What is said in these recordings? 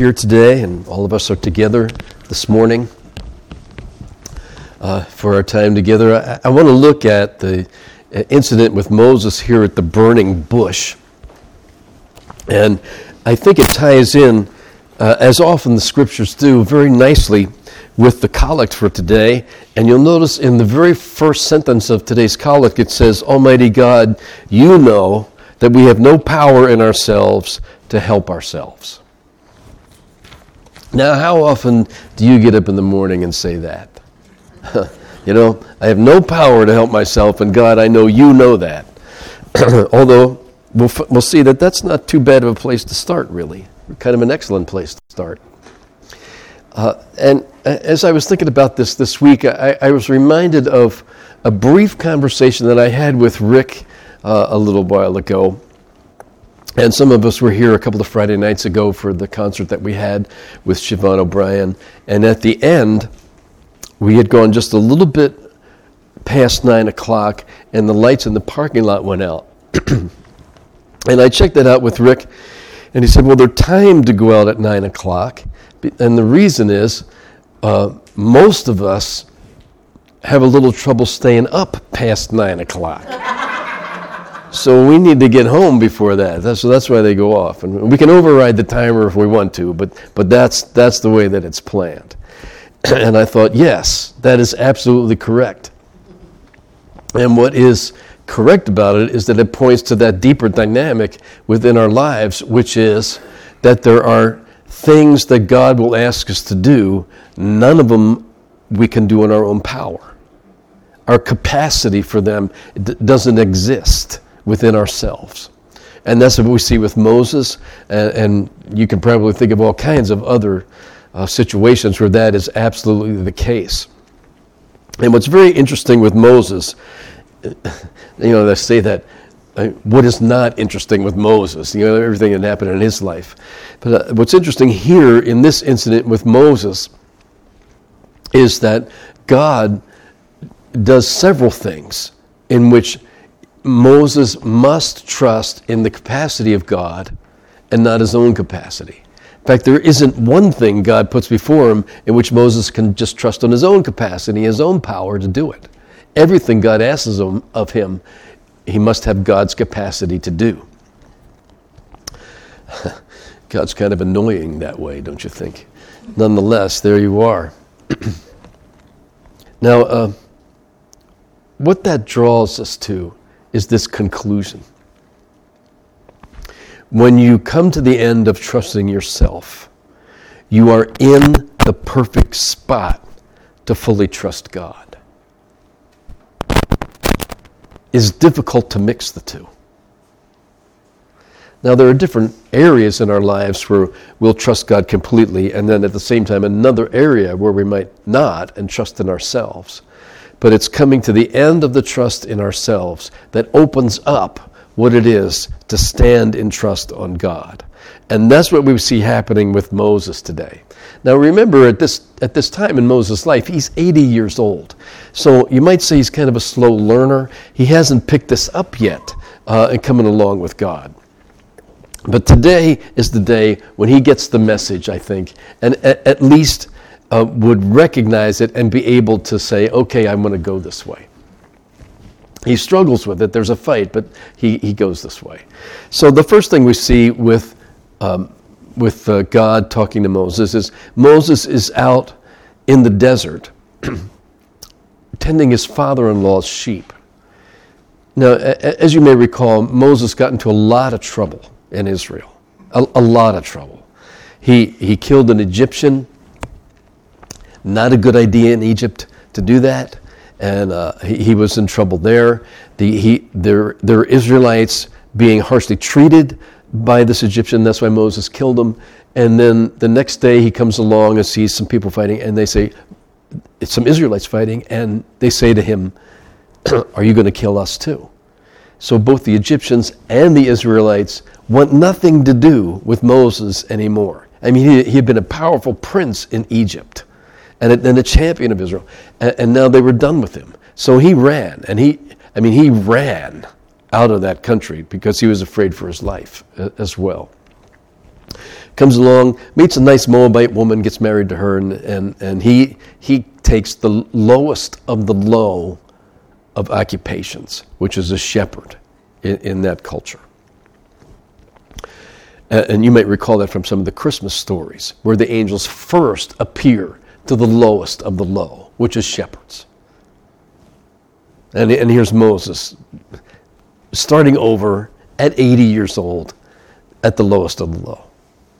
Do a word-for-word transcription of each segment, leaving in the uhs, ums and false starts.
here today, and all of us are together this morning uh, for our time together. I, I want to look at the incident with Moses here at the burning bush. And I think it ties in, uh, as often the scriptures do, very nicely with the collect for today. And you'll notice in the very first sentence of today's collect, it says, Almighty God, you know that we have no power in ourselves to help ourselves. Now, how often do you get up in the morning and say that? You know, I have no power to help myself, and God, I know you know that. Although, we'll, f- we'll see that that's not too bad of a place to start, really. Kind of an excellent place to start. Uh, and as I was thinking about this this week, I, I was reminded of a brief conversation that I had with Rick uh, a little while ago. And some of us were here a couple of Friday nights ago for the concert that we had with Siobhan O'Brien. And at the end, we had gone just a little bit past nine o'clock, and the lights in the parking lot went out. And I checked that out with Rick, and he said, well, they're timed to go out at nine o'clock. And the reason is, uh, most of us have a little trouble staying up past nine o'clock. So we need to get home before that. That's, so that's why they go off. And we can override the timer if we want to, but but that's that's the way that it's planned. And I thought, yes, that is absolutely correct. And what is correct about it is that it points to that deeper dynamic within our lives, which is that there are things that God will ask us to do, none of them we can do in our own power. Our capacity for them d- doesn't exist within ourselves. And that's what we see with Moses, and, and you can probably think of all kinds of other uh, situations where that is absolutely the case. And what's very interesting with Moses, you know, they say that, uh, what is not interesting with Moses? You know, everything that happened in his life. But uh, what's interesting here in this incident with Moses is that God does several things in which Moses must trust in the capacity of God and not his own capacity. In fact, there isn't one thing God puts before him in which Moses can just trust on his own capacity, his own power to do it. Everything God asks of him, he must have God's capacity to do. God's kind of annoying that way, don't you think? Nonetheless, there you are. Now, uh, what that draws us to is this conclusion. When you come to the end of trusting yourself, you are in the perfect spot to fully trust God. It's difficult to mix the two. Now, there are different areas in our lives where we'll trust God completely, and then at the same time another area where we might not and trust in ourselves. But it's coming to the end of the trust in ourselves that opens up what it is to stand in trust on God. And that's what we see happening with Moses today. Now remember, at this at this time in Moses' life, he's eighty years old. So you might say he's kind of a slow learner. He hasn't picked this up yet uh, and coming along with God. But today is the day when he gets the message, I think, and at, at least Uh, would recognize it and be able to say, okay, I'm going to go this way. He struggles with it. There's a fight, but he, he goes this way. So the first thing we see with um, with uh, God talking to Moses is Moses is out in the desert tending his father-in-law's sheep. Now, a- as you may recall, Moses got into a lot of trouble in Israel, a, a lot of trouble. He he killed an Egyptian. Not a good idea in Egypt to do that, and uh, he, he was in trouble there. The, he, there, there were Israelites being harshly treated by this Egyptian. That's why Moses killed him. And then the next day he comes along and sees some people fighting, and they say, it's some Israelites fighting, and they say to him, are you going to kill us too? So both the Egyptians and the Israelites want nothing to do with Moses anymore. I mean, he, he had been a powerful prince in Egypt, and a, and a champion of Israel, and, and now they were done with him. So he ran, and he, I mean, he ran out of that country because he was afraid for his life as well. comes along, meets a nice Moabite woman, gets married to her, and, and, and he, he takes the lowest of the low of occupations, which is a shepherd in, in that culture. And, and you might recall that from some of the Christmas stories, where the angels first appear to the lowest of the low, which is shepherds. And, and here's Moses, starting over at eighty years old, at the lowest of the low.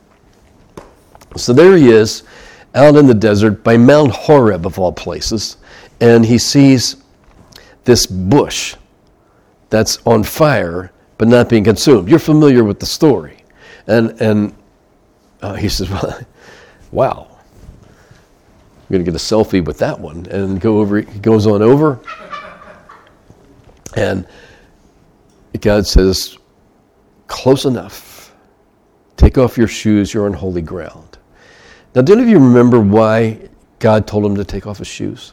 So there he is, out in the desert by Mount Horeb of all places, and he sees this bush that's on fire but not being consumed. You're familiar with the story. And and uh, he says, well, wow, I'm going to get a selfie with that one. And go over. He goes on over, and God says, close enough. Take off your shoes. You're on holy ground. Now, do any of you remember why God told him to take off his shoes?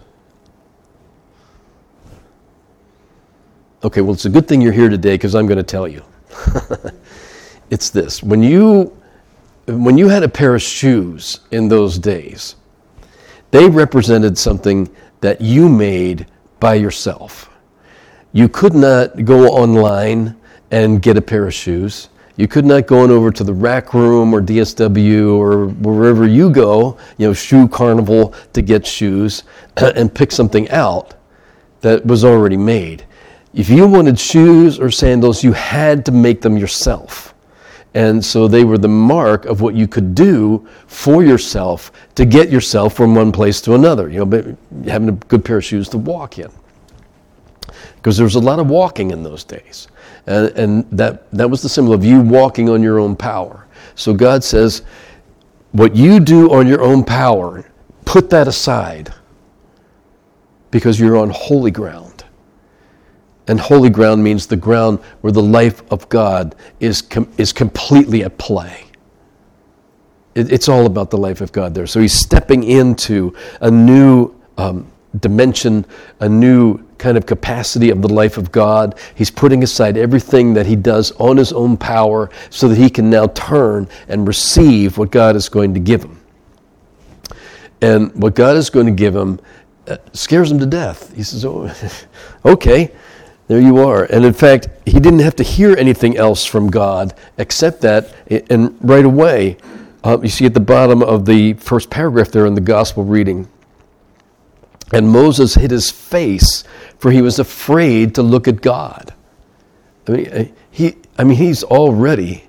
Okay, well, it's a good thing you're here today because I'm going to tell you. It's this. When you, when you had a pair of shoes in those days, they represented something that you made by yourself. You could not go online and get a pair of shoes. You could not go on over to the Rack Room or D S W or wherever you go, you know, Shoe Carnival, to get shoes and pick something out that was already made. If you wanted shoes or sandals, you had to make them yourself. And so they were the mark of what you could do for yourself to get yourself from one place to another. You know, having a good pair of shoes to walk in. Because there was a lot of walking in those days. And, and that, that was the symbol of you walking on your own power. So God says, what you do on your own power, put that aside. Because you're on holy ground. And holy ground means the ground where the life of God is com- is completely at play. It, it's all about the life of God there. So he's stepping into a new um, dimension, a new kind of capacity of the life of God. He's putting aside everything that he does on his own power so that he can now turn and receive what God is going to give him. And what God is going to give him uh, scares him to death. He says, oh, okay. There you are. And in fact, he didn't have to hear anything else from God except that. And right away, uh, you see at the bottom of the first paragraph there in the gospel reading, and Moses hid his face, for he was afraid to look at God. I mean, he, I mean, he's already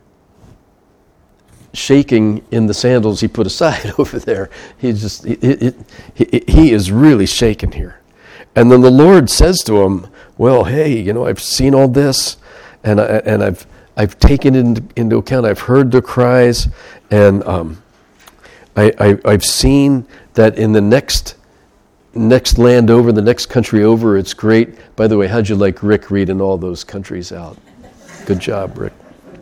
shaking in the sandals he put aside over there. He just, it, it, it, he is really shaken here. And then the Lord says to him, well, hey, you know, I've seen all this, and I, and I've I've taken it into, into account. I've heard the cries, and um, I, I I've seen that in the next next land over, the next country over, it's great. By the way, how'd you like Rick reading all those countries out? Good job, Rick.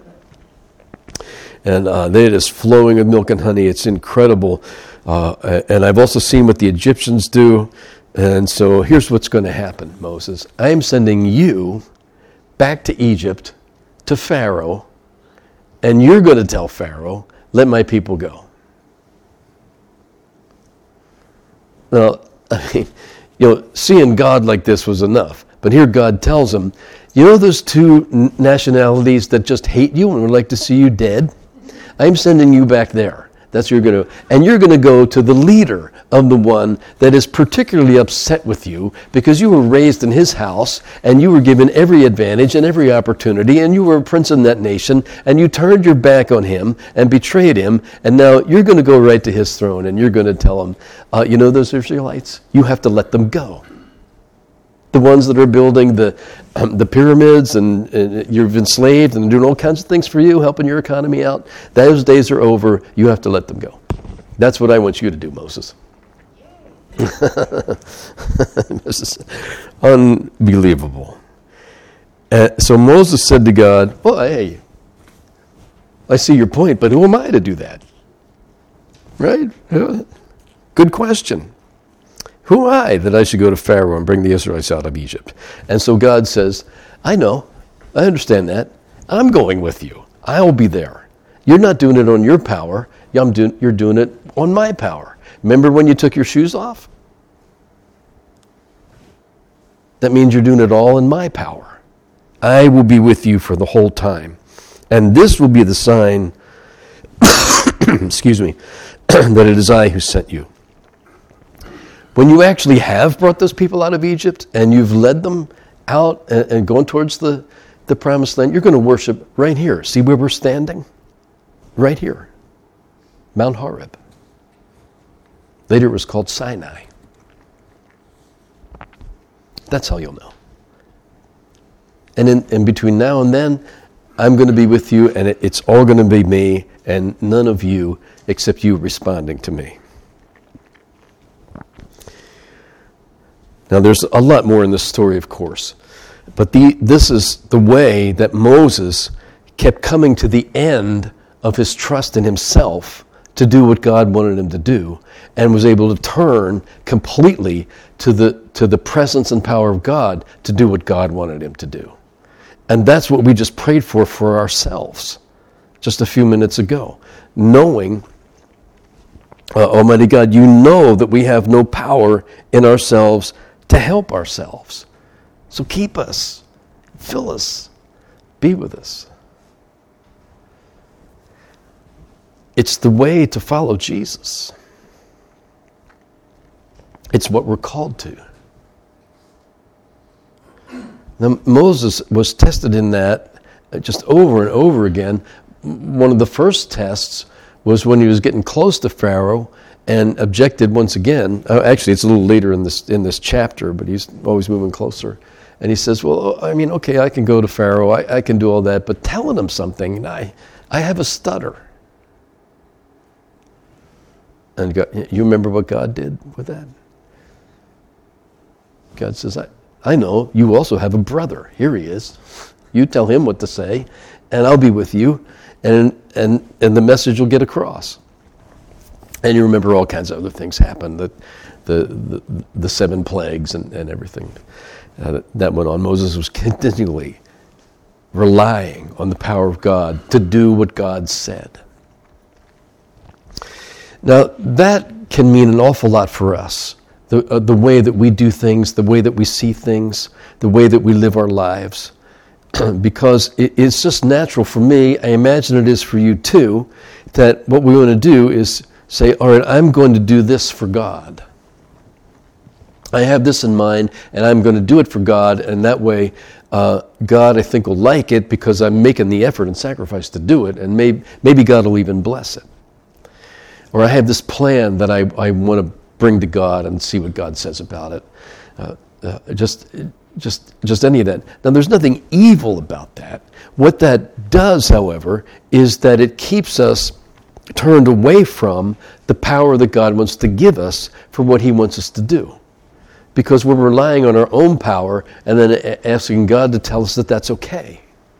And uh, they're just flowing with milk and honey. It's incredible. Uh, and I've also seen what the Egyptians do. And so here's what's going to happen, Moses. I am sending you back to Egypt, to Pharaoh, and you're going to tell Pharaoh, let my people go. Now, I mean, you know, seeing God like this was enough. But here God tells him, you know those two nationalities that just hate you and would like to see you dead? I'm sending you back there. That's what you're going to, and you're going to go to the leader of the one that is particularly upset with you because you were raised in his house and you were given every advantage and every opportunity and you were a prince in that nation and you turned your back on him and betrayed him, and now you're going to go right to his throne and you're going to tell him, uh, you know those Israelites? You have to let them go. The ones that are building the um, the pyramids and, and you've enslaved and doing all kinds of things for you, helping your economy out, those days are over. You have to let them go. That's what I want you to do, Moses. This is unbelievable. Uh, so Moses said to God, well, hey, I see your point, but who am I to do that? Right? Good question. Who am I that I should go to Pharaoh and bring the Israelites out of Egypt? And so God says, I know, I understand that. I'm going with you. I'll be there. You're not doing it on your power. I'm doing, you're doing it on my power. Remember when you took your shoes off? That means you're doing it all in my power. I will be with you for the whole time. And this will be the sign, excuse me, that it is I who sent you. When you actually have brought those people out of Egypt and you've led them out and, and going towards the, the promised land, you're going to worship right here. See where we're standing? Right here. Mount Horeb. Later it was called Sinai. That's how you'll know. And in, in between now and then, I'm going to be with you, and it, it's all going to be me, and none of you except you responding to me. Now, there's a lot more in this story, of course, but the, this is the way that Moses kept coming to the end of his trust in himself to do what God wanted him to do, and was able to turn completely to the to the presence and power of God to do what God wanted him to do. And that's what we just prayed for for ourselves just a few minutes ago. Knowing, uh, Almighty God, you know that we have no power in ourselves to help ourselves. So keep us, fill us, be with us. It's the way to follow Jesus. It's what we're called to. Now, Moses was tested in that just over and over again. One of the first tests was when he was getting close to Pharaoh and objected once again. Uh, actually, it's a little later in this in this chapter, but he's always moving closer. And he says, well, I mean, okay, I can go to Pharaoh. I, I can do all that. But telling him something, I, I have a stutter. And God, you remember what God did with that? God says, I, I know, you also have a brother. Here he is. You tell him what to say, and I'll be with you, and and and the message will get across. And you remember all kinds of other things happened, the the the, the seven plagues and, and everything uh, that, that went on. Moses was continually relying on the power of God to do what God said. Now, that can mean an awful lot for us. The, uh, the way that we do things, the way that we see things, the way that we live our lives. Because it, it's just natural for me, I imagine it is for you too, that what we want to do is say, all right, I'm going to do this for God. I have this in mind, and I'm going to do it for God, and that way uh, God, I think, will like it because I'm making the effort and sacrifice to do it, and maybe, maybe God will even bless it. Or I have this plan that I, I want to bring to God and see what God says about it. Uh, uh, just, just, just any of that. Now, there's nothing evil about that. What that does, however, is that it keeps us turned away from the power that God wants to give us for what He wants us to do. Because we're relying on our own power and then asking God to tell us that that's okay.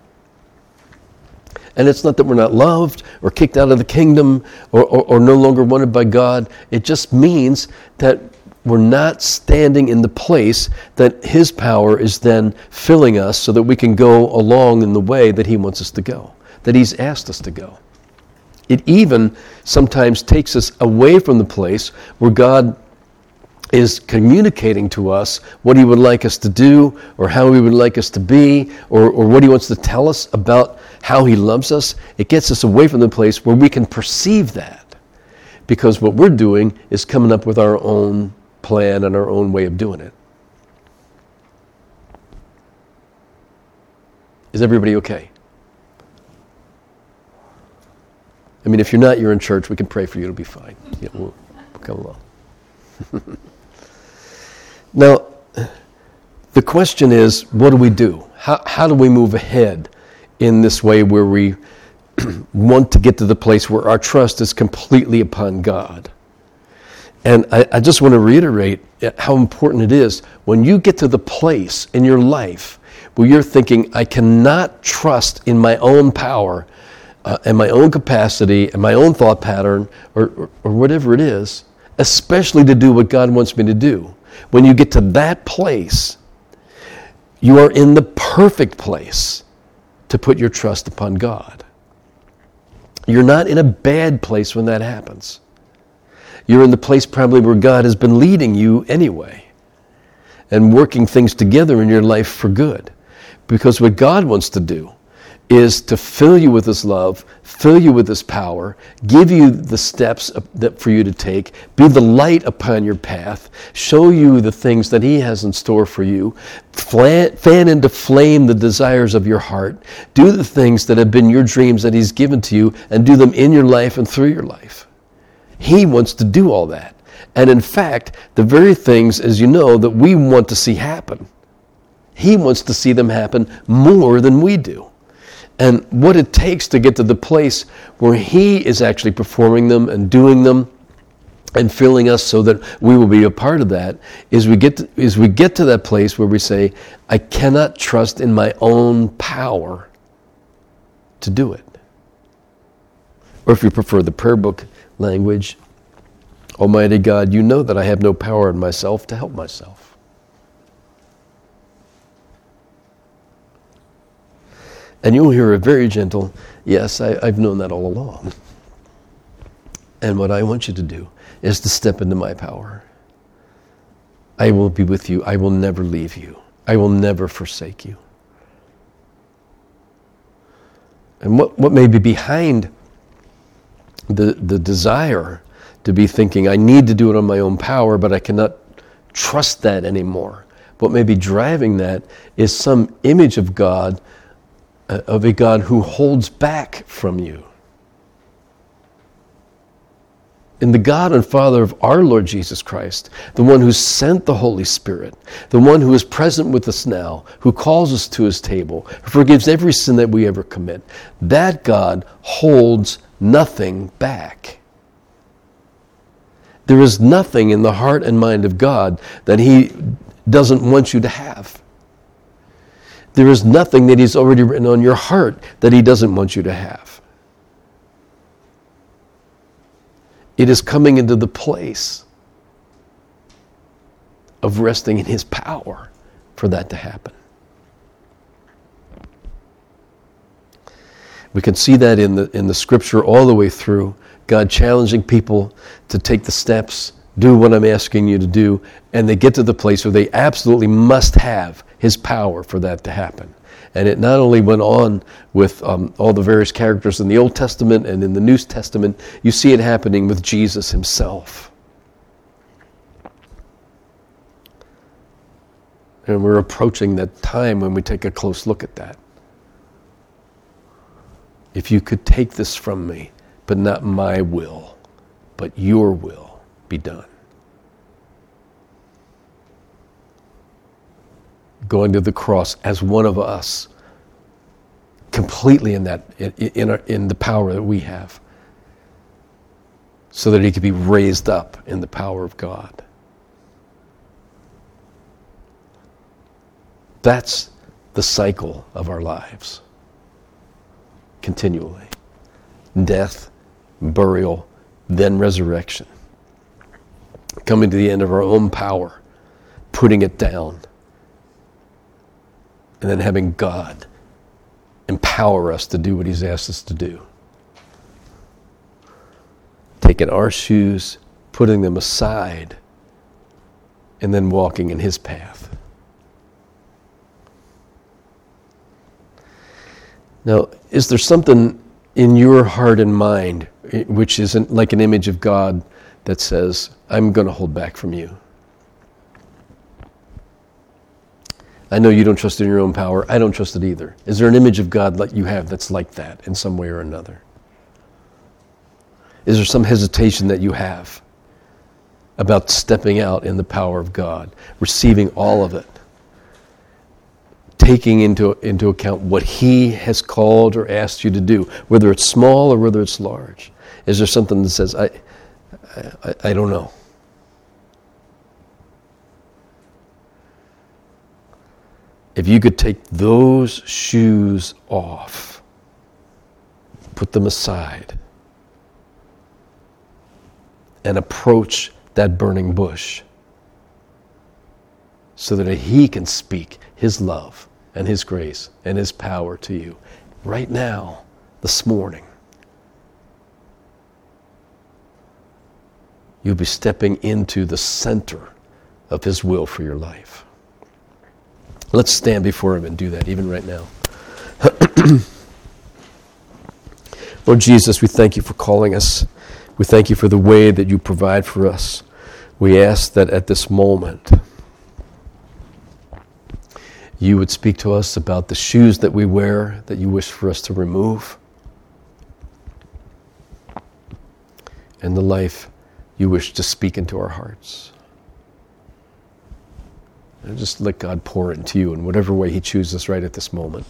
And it's not that we're not loved or kicked out of the kingdom or, or, or no longer wanted by God. It just means that we're not standing in the place that His power is then filling us so that we can go along in the way that He wants us to go, that He's asked us to go. It even sometimes takes us away from the place where God is communicating to us what He would like us to do or how He would like us to be or, or what He wants to tell us about how He loves us. It gets us away from the place where we can perceive that, because what we're doing is coming up with our own plan and our own way of doing it. Is everybody okay? I mean, if you're not, you're in church. We can pray for you. It'll be fine. Yeah, we'll, we'll come along. Now, the question is, what do we do? How, how do we move ahead in this way where we want to get to the place where our trust is completely upon God? And I, I just want to reiterate how important it is when you get to the place in your life where you're thinking, I cannot trust in my own power uh, and my own capacity and my own thought pattern or, or, or whatever it is, especially to do what God wants me to do. When you get to that place, you are in the perfect place to put your trust upon God. You're not in a bad place when that happens. You're in the place probably where God has been leading you anyway and working things together in your life for good. Because what God wants to do is to fill you with His love, fill you with His power, give you the steps that for you to take, be the light upon your path, show you the things that He has in store for you, fan into flame the desires of your heart, do the things that have been your dreams that He's given to you, and do them in your life and through your life. He wants to do all that. And in fact, the very things, as you know, that we want to see happen, He wants to see them happen more than we do. And what it takes to get to the place where He is actually performing them and doing them and filling us so that we will be a part of that is we get to, is we get to that place where we say, I cannot trust in my own power to do it. Or if you prefer the prayer book language, Almighty God, you know that I have no power in myself to help myself. And you'll hear a very gentle, yes, I, I've known that all along. And what I want you to do is to step into my power. I will be with you. I will never leave you. I will never forsake you. And what, what may be behind the, the desire to be thinking, I need to do it on my own power, but I cannot trust that anymore. What may be driving that is some image of God, uh, of a God who holds back from you. In the God and Father of our Lord Jesus Christ, the one who sent the Holy Spirit, the one who is present with us now, who calls us to His table, who forgives every sin that we ever commit, that God holds nothing back. There is nothing in the heart and mind of God that He doesn't want you to have. There is nothing that He's already written on your heart that He doesn't want you to have. It is coming into the place of resting in His power for that to happen. We can see that in the in the Scripture all the way through. God challenging people to take the steps, do what I'm asking you to do, and they get to the place where they absolutely must have His power for that to happen. And it not only went on with um, all the various characters in the Old Testament and in the New Testament, you see it happening with Jesus Himself. And we're approaching that time when we take a close look at that. If you could take this from me, but not my will, but your will be done. Going to the cross as one of us, completely in that, in, in, our, in the power that we have, so that He could be raised up in the power of God. That's the cycle of our lives. Continually. Death, burial, then resurrection. Coming to the end of our own power, putting it down, and then having God empower us to do what He's asked us to do. Taking our shoes, putting them aside, and then walking in His path. Now, is there something in your heart and mind which isn't like an image of God that says, I'm going to hold back from you? I know you don't trust in your own power. I don't trust it either. Is there an image of God that you have that's like that in some way or another? Is there some hesitation that you have about stepping out in the power of God, receiving all of it, taking into, into account what He has called or asked you to do, whether it's small or whether it's large? Is there something that says, I, I, I don't know? If you could take those shoes off, put them aside, and approach that burning bush so that He can speak His love and His grace and His power to you right now, this morning, you'll be stepping into the center of his will for your life. Let's stand before him and do that, even right now. Lord Jesus, we thank you for calling us. We thank you for the way that you provide for us. We ask that at this moment, you would speak to us about the shoes that we wear that you wish for us to remove, and the life you wish to speak into our hearts. And just let God pour it into you in whatever way he chooses right at this moment.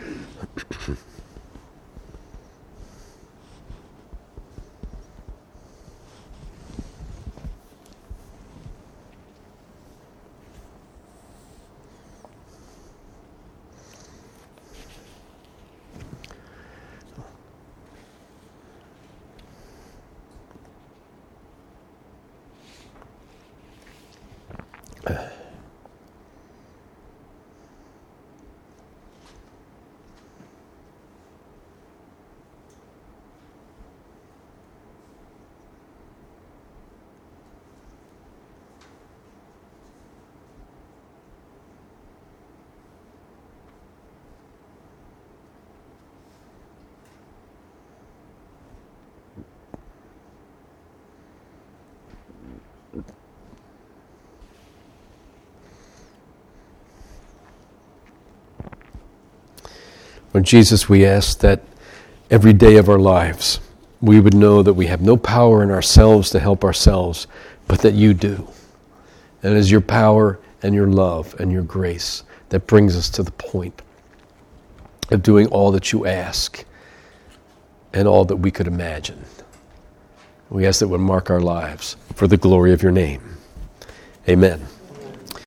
Lord Jesus, we ask that every day of our lives, we would know that we have no power in ourselves to help ourselves, but that you do. And it is your power and your love and your grace that brings us to the point of doing all that you ask and all that we could imagine. We ask that it would mark our lives for the glory of your name. Amen.